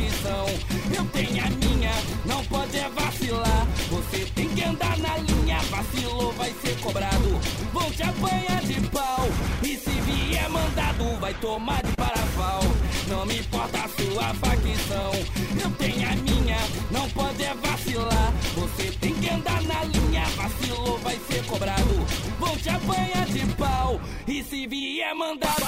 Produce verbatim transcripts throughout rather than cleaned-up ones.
facção. Eu tenho a minha, não pode é vacilar. Você tem que andar na linha, vacilou vai ser cobrado. Vão te apanhar de pau, e se vier mandado vai tomar de parafal. Não me importa a sua facção, eu tenho a minha, não pode é vacilar. Você tem que andar na linha, vacilou vai ser cobrado. Vão te apanhar de pau, e se vier mandado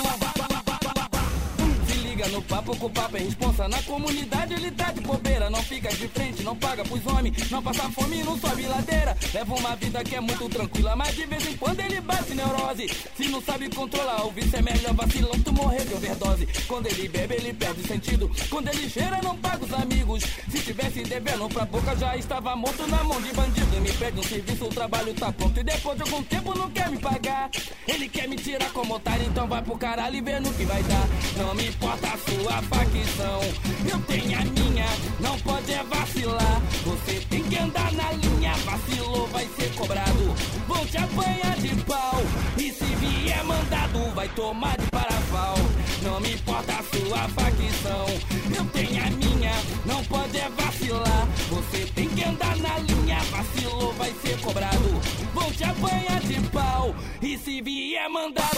no papo, com o papo é responsa. Na comunidade ele tá de bobeira. Não fica de frente, não paga pros homens. Não passa fome, não sobe ladeira. Leva uma vida que é muito tranquila, mas de vez em quando ele bate neurose. Se não sabe controlar o vício é melhor vacilão, tu morrer de overdose. Quando ele bebe ele perde sentido. Quando ele cheira não paga os amigos. Se tivesse devendo pra boca já estava morto na mão de bandido. Me pede um serviço, o trabalho tá pronto e depois de algum tempo não quer me pagar. Ele quer me tirar como otário, então vai pro caralho e vê no que vai dar. Não me importa a sua facção, eu tenho a minha, não pode é vacilar. Você tem que andar na linha, vacilou vai ser cobrado. Vão te apanhar de pau, e se vier mandado vai tomar de parafal. Não me importa a sua facção, eu tenho a minha, não pode é vacilar. Você tem que andar na linha, vacilou vai ser cobrado. Vão te apanhar de pau, e se vier mandado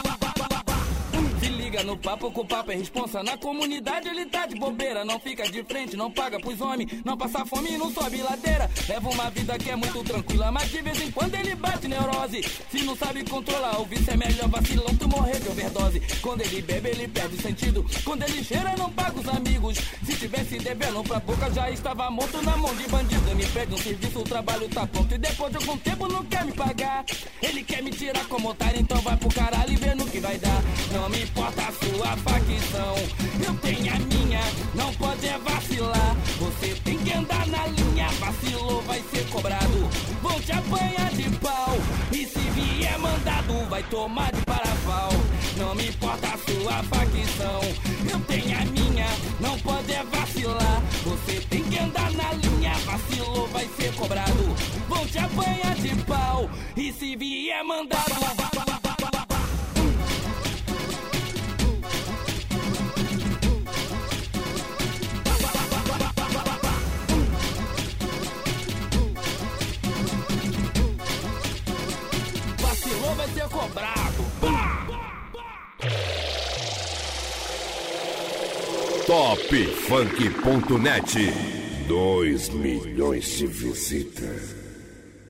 no papo, com o papo é responsa. Na comunidade ele tá de bobeira. Não fica de frente, não paga pros homens. Não passa fome, não sobe ladeira. Leva uma vida que é muito tranquila, mas de vez em quando ele bate neurose. Se não sabe controlar o vício é melhor vacilão, tu morrer de overdose. Quando ele bebe ele perde sentido. Quando ele cheira não paga os amigos. Se tivesse devendo pra boca já estava morto na mão de bandido. Me pede um serviço, o trabalho tá pronto e depois de algum tempo não quer me pagar. Ele quer me tirar como otário, então vai pro caralho e vê no que vai dar. Não me importa a sua facção, eu tenho a minha, não pode é vacilar. Você tem que andar na linha, vacilou vai ser cobrado. Vão te apanhar de pau, e se vier mandado vai tomar de parafal. Não me importa a sua facção, eu tenho a minha, não pode é vacilar. Você tem que andar na linha, vacilou vai ser cobrado. Vão te apanhar de pau, e se vier mandado vai ser cobrado. Top Funk ponto net, dois milhões de visitas.